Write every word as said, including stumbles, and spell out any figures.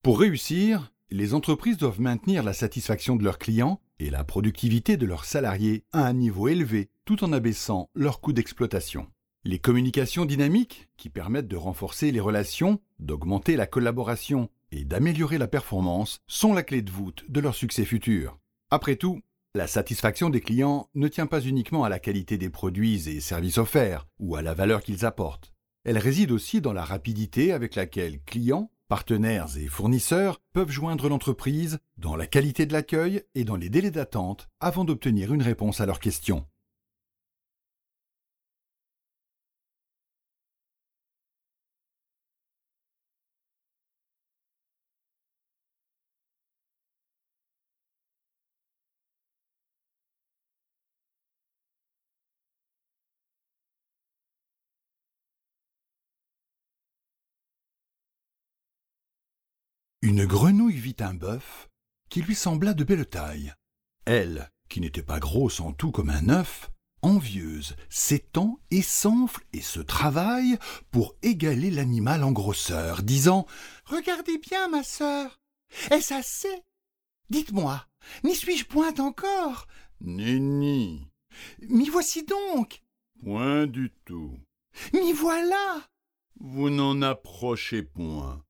Pour réussir, les entreprises doivent maintenir la satisfaction de leurs clients et la productivité de leurs salariés à un niveau élevé, tout en abaissant leurs coûts d'exploitation. Les communications dynamiques, qui permettent de renforcer les relations, d'augmenter la collaboration et d'améliorer la performance, sont la clé de voûte de leur succès futur. Après tout, la satisfaction des clients ne tient pas uniquement à la qualité des produits et services offerts ou à la valeur qu'ils apportent. Elle réside aussi dans la rapidité avec laquelle clients, partenaires et fournisseurs peuvent joindre l'entreprise, dans la qualité de l'accueil et dans les délais d'attente avant d'obtenir une réponse à leurs questions. Une grenouille vit un bœuf qui lui sembla de belle taille. Elle, qui n'était pas grosse en tout comme un œuf, envieuse, s'étend et s'enfle et se travaille pour égaler l'animal en grosseur, disant « Regardez bien, ma sœur, est-ce assez? Dites-moi, n'y suis-je point encore? Nenni. M'y voici donc. Point du tout. M'y voilà. Vous n'en approchez point.